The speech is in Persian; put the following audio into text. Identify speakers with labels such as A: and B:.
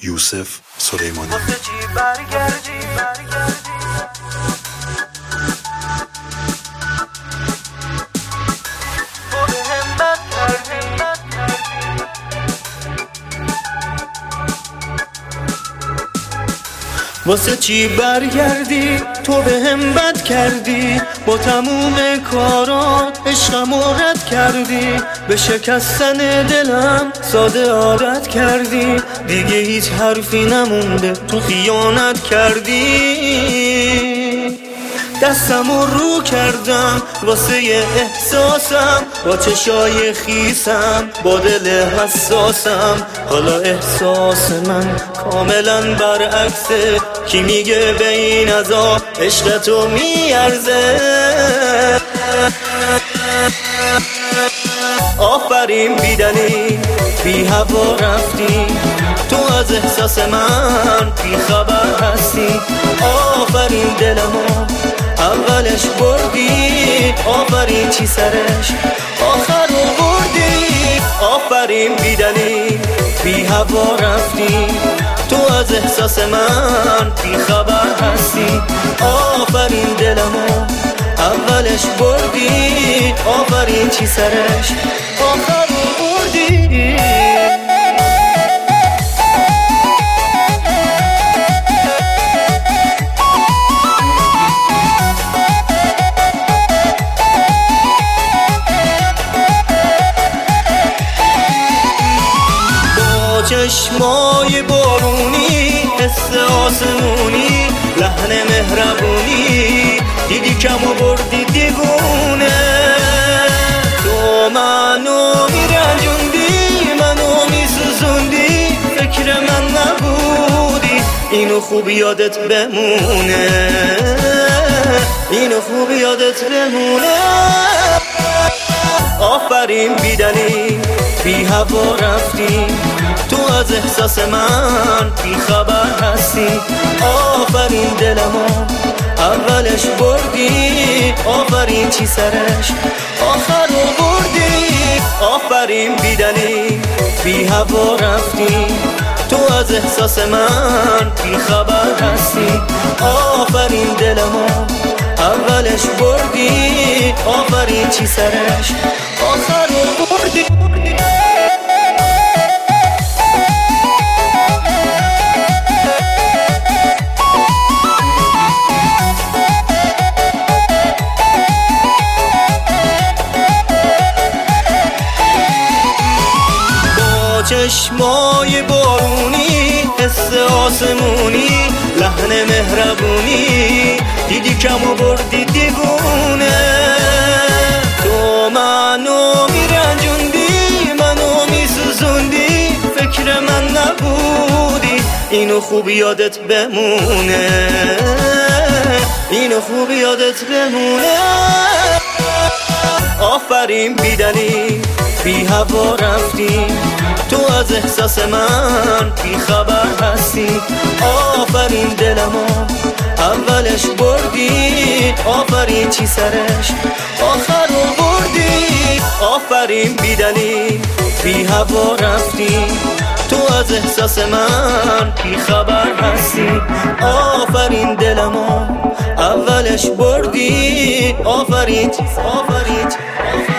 A: یوسف سلیمانی.
B: واسه چی برگردی تو به هم بد کردی، با تموم کارات عشقمو رد کردی، به شکستن دلم ساده عادت کردی، دیگه هیچ حرفی نمونده تو خیانت کردی. دستمو رو کردم واسه احساسم، با چشای خیسم با دل حساسم، حالا احساس من کاملا برعکسه، کی میگه به این عذاب عشق تو میارزه. آفرین بیدلی بی هوا رفتی، تو از احساس من بی خبر هستی. آفرین دلمو اولش بردی، آفرین چی سرش آخر رو بردی. آفرین بیدلی بی هوا رفتی، تو از احساس من بی خبر هستی. آفرین دلمو اولش بردی، آفرین چی سرش آخر رو بردی. چشمای بارونی، حس آسمونی، لحن مهربونی، دیدی کمو بردی دیوونه. تو منو میرنجوندی، منو میسوزوندی، فکر من نبودی، اینو خوب یادت بمونه، اینو خوب یادت بمونه. آفرین بیدلی بی هوا رفتی، تو از احساس من بی خبر هستی. آفرین دلمو اولش بردی، آفرین چی سرش آخر رو بردی. آفرین بیدلی بی هوا رفتی، تو از احساس من بی خبر هستی. آفرین دلمو اولش بردی، آفرین چی سرش آخر رو بردی. چشمای بارونی، حس آسمونی، لحن مهربونی، دیدی کمو بردی دیوونه. تو منو میرنجوندی، منو میسوزوندی، فکر من نبودی، اینو خوب یادت بمونه، اینو خوب یادت بمونه. آفرین بیدلی بی هوا رفتی، تو از احساس من بی خبر هستی. آفرین دلمو اولش بردی، آفرین چی سرش آخر رو بردی. آفرین بیدلی بی هوا رفتی، تو از احساس من بی خبر هستی. آفرین دلمو اولش بردی، آفرین